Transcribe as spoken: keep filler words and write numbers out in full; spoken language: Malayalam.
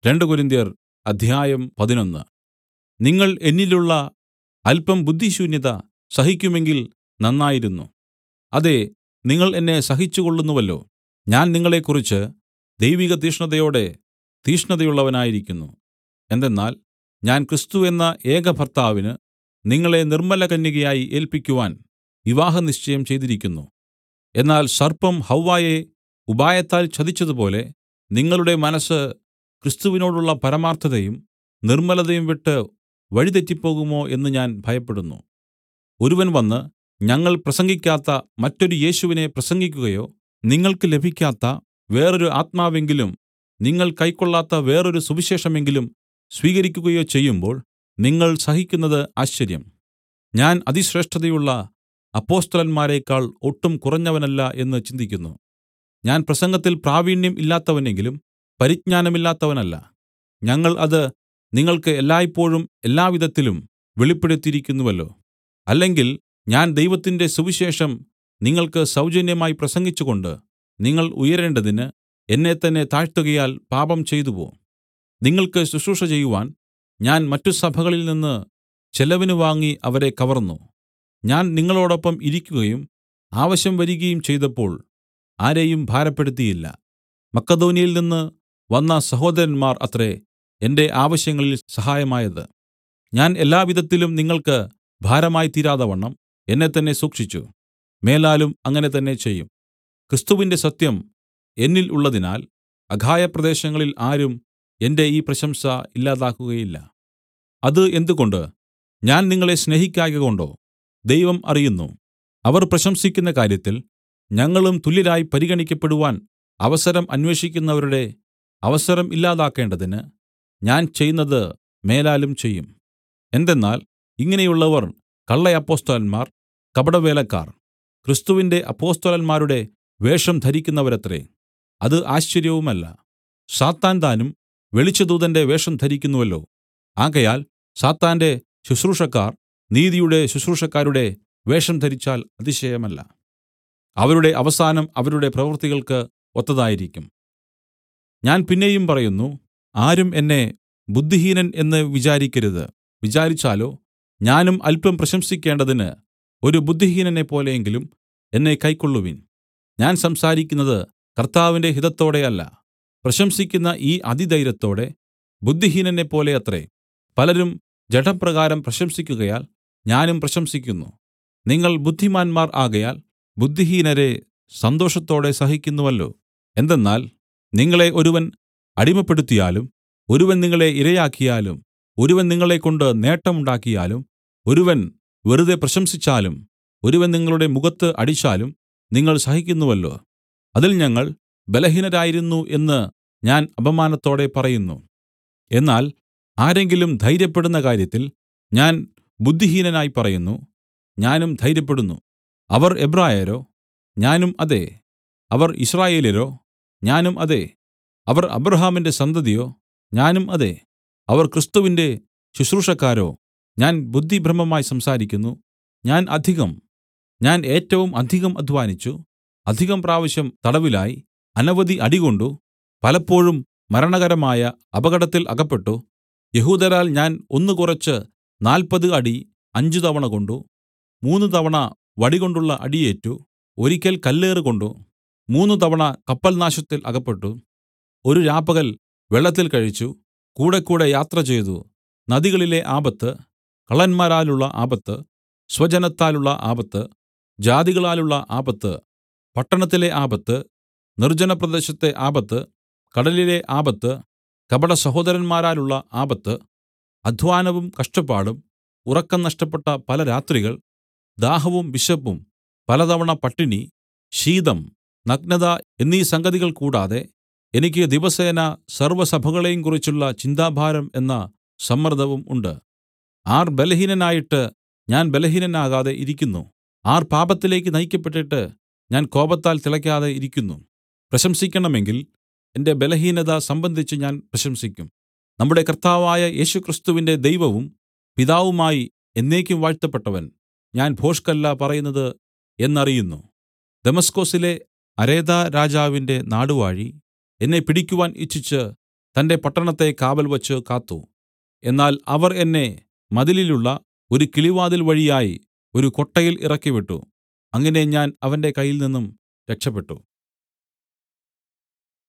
രണ്ട് കൊരിന്ത്യർ അധ്യായം പതിനൊന്ന്. നിങ്ങൾ എന്നിലുള്ള അല്പം ബുദ്ധിശൂന്യത സഹിക്കുമെങ്കിൽ നന്നായിരുന്നു. അതേ, നിങ്ങൾ എന്നെ സഹിച്ചുകൊള്ളുന്നുവല്ലോ. ഞാൻ നിങ്ങളെക്കുറിച്ച് ദൈവിക തീക്ഷ്ണതയോടെ തീക്ഷ്ണതയുള്ളവനായിരിക്കുന്നു. എന്തെന്നാൽ ഞാൻ ക്രിസ്തു എന്ന ഏകഭർത്താവിന് നിങ്ങളെ നിർമ്മലകന്യകയായി ഏല്പിക്കുവാൻ വിവാഹനിശ്ചയം ചെയ്തിരിക്കുന്നു. എന്നാൽ സർപ്പം ഹവ്വായെ ഉപായത്താൽ ചതിച്ചതുപോലെ നിങ്ങളുടെ മനസ്സ് ക്രിസ്തുവിനോടുള്ള പരമാർത്ഥതയും നിർമ്മലതയും വിട്ട് വഴിതെറ്റിപ്പോകുമോ എന്ന് ഞാൻ ഭയപ്പെടുന്നു. ഒരുവൻ വന്ന് ഞങ്ങൾ പ്രസംഗിക്കാത്ത മറ്റൊരു യേശുവിനെ പ്രസംഗിക്കുകയോ നിങ്ങൾക്ക് ലഭിക്കാത്ത വേറൊരു ആത്മാവെങ്കിലും നിങ്ങൾ കൈക്കൊള്ളാത്ത വേറൊരു സുവിശേഷമെങ്കിലും സ്വീകരിക്കുകയോ ചെയ്യുമ്പോൾ നിങ്ങൾ സഹിക്കുന്നത് ആശ്ചര്യം. ഞാൻ അതിശ്രേഷ്ഠതയുള്ള അപ്പൊസ്തലന്മാരെക്കാൾ ഒട്ടും കുറഞ്ഞവനല്ല എന്ന് ചിന്തിക്കുന്നു. ഞാൻ പ്രസംഗത്തിൽ പ്രാവീണ്യം ഇല്ലാത്തവനെങ്കിലും പരിജ്ഞാനമില്ലാത്തവനല്ല. ഞങ്ങൾ അത് നിങ്ങൾക്ക് എല്ലായ്പോഴും എല്ലാവിധത്തിലും വെളിപ്പെടുത്തിയിരിക്കുന്നുവല്ലോ. അല്ലെങ്കിൽ ഞാൻ ദൈവത്തിന്റെ സുവിശേഷം നിങ്ങൾക്ക് സൗജന്യമായി പ്രസംഗിച്ചുകൊണ്ട് നിങ്ങൾ ഉയരേണ്ടതിന് എന്നെത്തന്നെ താഴ്ത്തുകയാൽ പാപം ചെയ്തുവോ? നിങ്ങൾക്ക് ശുശ്രൂഷ ചെയ്യുവാൻ ഞാൻ മറ്റു സഭകളിൽ നിന്ന് ചെലവിന് വാങ്ങി അവരെ കവർന്നു. ഞാൻ നിങ്ങളോടൊപ്പം ഇരിക്കുകയും ആവശ്യം വരികയും ചെയ്തപ്പോൾ ആരെയും ഭാരപ്പെടുത്തിയില്ല. മക്കെദോന്യയിൽ നിന്ന് വന്ന സഹോദരന്മാർ അത്രേ എന്റെ ആവശ്യങ്ങളിൽ സഹായമായത്. ഞാൻ എല്ലാവിധത്തിലും നിങ്ങൾക്ക് ഭാരമായി തീരാതവണ്ണം എന്നെത്തന്നെ സൂക്ഷിച്ചു. മേലാലും അങ്ങനെ തന്നെ ചെയ്യും. ക്രിസ്തുവിന്റെ സത്യം എന്നിൽ ഉള്ളതിനാൽ അഖായപ്രദേശങ്ങളിൽ ആരും എന്റെ ഈ പ്രശംസ ഇല്ലാതാക്കുകയില്ല. അത് എന്തുകൊണ്ട്? ഞാൻ നിങ്ങളെ സ്നേഹിക്കായ്കകൊണ്ടോ? ദൈവം അറിയുന്നു. അവർ പ്രശംസിക്കുന്ന കാര്യത്തിൽ ഞങ്ങളും തുല്യരായി പരിഗണിക്കപ്പെടുവാൻ അവസരം അന്വേഷിക്കുന്നവരുടെ അവസരം ഇല്ലാതാക്കേണ്ടതിന് ഞാൻ ചെയ്യുന്നത് മേലാലും ചെയ്യും. എന്തെന്നാൽ ഇങ്ങനെയുള്ളവർ കള്ളയപ്പൊസ്തലന്മാർ, കപടവേലക്കാർ, ക്രിസ്തുവിന്റെ അപ്പൊസ്തലന്മാരുടെ വേഷം ധരിക്കുന്നവരത്രേ. അത് ആശ്ചര്യവുമല്ല. സാത്താൻ താനും വെളിച്ചദൂതന്റെ വേഷം ധരിക്കുന്നുവല്ലോ. ആകയാൽ സാത്താന്റെ ശുശ്രൂഷക്കാർ നീതിയുടെ ശുശ്രൂഷക്കാരുടെ വേഷം ധരിച്ചാൽ അതിശയമല്ല. അവരുടെ അവസാനം അവരുടെ പ്രവൃത്തികൾക്ക് ഒത്തതായിരിക്കും. ഞാൻ പിന്നെയും പറയുന്നു, ആരും എന്നെ ബുദ്ധിഹീനൻ എന്ന് വിചാരിക്കരുത്. വിചാരിച്ചാലോ ഞാനും അല്പം പ്രശംസിക്കേണ്ടതിന് ഒരു ബുദ്ധിഹീനനെപ്പോലെയെങ്കിലും എന്നെ കൈക്കൊള്ളുവിൻ. ഞാൻ സംസാരിക്കുന്നത് കർത്താവിന്റെ ഹിതത്തോടെ അല്ല. പ്രശംസിക്കുന്ന ഈ അതിധൈര്യത്തോടെ ബുദ്ധിഹീനനെപ്പോലെ അത്രേ. പലരും ജഡപ്രകാരം പ്രശംസിക്കുകയാൽ ഞാനും പ്രശംസിക്കുന്നു. നിങ്ങൾ ബുദ്ധിമാന്മാർ ആകയാൽ ബുദ്ധിഹീനരെ സന്തോഷത്തോടെ സഹിക്കുന്നുവല്ലോ. എന്തെന്നാൽ നിങ്ങളെ ഒരുവൻ അടിമപ്പെടുത്തിയാലും ഒരുവൻ നിങ്ങളെ ഇരയാക്കിയാലും ഒരുവൻ നിങ്ങളെക്കൊണ്ട് നേട്ടമുണ്ടാക്കിയാലും ഒരുവൻ വെറുതെ പ്രശംസിച്ചാലും ഒരുവൻ നിങ്ങളുടെ മുഖത്ത് അടിച്ചാലും നിങ്ങൾ സഹിക്കുന്നുവല്ലോ. അതിൽ ഞങ്ങൾ ബലഹീനരായിരുന്നു എന്ന് ഞാൻ അപമാനത്തോടെ പറയുന്നു. എന്നാൽ ആരെങ്കിലും ധൈര്യപ്പെടുന്ന കാര്യത്തിൽ ഞാൻ ബുദ്ധിഹീനനായി പറയുന്നു. ഞാനും ധൈര്യപ്പെടുന്നു. അവർ എബ്രായരോ? ഞാനും അതെ. അവർ യിസ്രായേല്യരോ? ഞാനും അതെ. അവർ അബ്രാഹാമിന്റെ സന്തതിയോ? ഞാനും അതെ. അവർ ക്രിസ്തുവിന്റെ ശുശ്രൂഷക്കാരോ? ഞാൻ ബുദ്ധിഭ്രമമായി സംസാരിക്കുന്നു. ഞാൻ അധികം. ഞാൻ ഏറ്റവും അധികം അദ്ധ്വാനിച്ചു. അധികം പ്രാവശ്യം തടവിലായി. അനവധി അടികൊണ്ടു. പലപ്പോഴും മരണകരമായ അപകടത്തിൽ അകപ്പെട്ടു. യഹൂദരാൽ ഞാൻ ഒന്ന് കുറച്ച് നാല്പത് അടി അഞ്ച് തവണ കൊണ്ടു. മൂന്ന് തവണ വടികൊണ്ടുള്ള അടിയേറ്റു. ഒരിക്കൽ കല്ലേറുകൊണ്ടു. മൂന്ന് തവണ കപ്പൽനാശത്തിൽ അകപ്പെട്ടു. ഒരു രാപ്പകൽ വെള്ളത്തിൽ കഴിച്ചു. കൂടെ കൂടെ യാത്ര ചെയ്തു. നദികളിലെ ആപത്ത്, കള്ളന്മാരാലുള്ള ആപത്ത്, സ്വജനത്താലുള്ള ആപത്ത്, ജാതികളാലുള്ള ആപത്ത്, പട്ടണത്തിലെ ആപത്ത്, നിർജ്ജനപ്രദേശത്തെ ആപത്ത്, കടലിലെ ആപത്ത്, കപട സഹോദരന്മാരാലുള്ള ആപത്ത്, അദ്ധ്വാനവും കഷ്ടപ്പാടും, ഉറക്കം നഷ്ടപ്പെട്ട പല രാത്രികൾ, ദാഹവും വിശപ്പും, പലതവണ പട്ടിണി, ശീതം, നഗ്നത എന്നീ സംഗതികൾ കൂടാതെ എനിക്ക് ദിവസേന സർവ്വസഭകളെയും കുറിച്ചുള്ള ചിന്താഭാരം എന്ന സമ്മർദ്ദവും ഉണ്ട്. ആർ ബലഹീനനായിട്ട് ഞാൻ ബലഹീനനാകാതെ ഇരിക്കുന്നു? ആർ പാപത്തിലേക്ക് നയിക്കപ്പെട്ടിട്ട് ഞാൻ കോപത്താൽ തിളയ്ക്കാതെ ഇരിക്കുന്നു? പ്രശംസിക്കണമെങ്കിൽ എന്റെ ബലഹീനത സംബന്ധിച്ച് ഞാൻ പ്രശംസിക്കും. നമ്മുടെ കർത്താവായ യേശുക്രിസ്തുവിന്റെ ദൈവവും പിതാവുമായി എന്നേക്കും വാഴ്ത്തപ്പെട്ടവൻ ഞാൻ ഭോഷ്കല്ല പറയുന്നത് എന്നറിയുന്നു. ദമസ്കൊസിലെ അരേദാ രാജാവിന്റെ നാടുവാഴി എന്നെ പിടിക്കുവാൻ ഇച്ഛിച്ച് തന്റെ പട്ടണത്തെ കാവൽവച്ച് കാത്തു. എന്നാൽ അവർ എന്നെ മതിലിലുള്ള ഒരു കിളിവാതിൽ വഴിയായി ഒരു കൊട്ടയിൽ ഇറക്കിവിട്ടു. അങ്ങനെ ഞാൻ അവന്റെ കയ്യിൽനിന്നും രക്ഷപെട്ടു.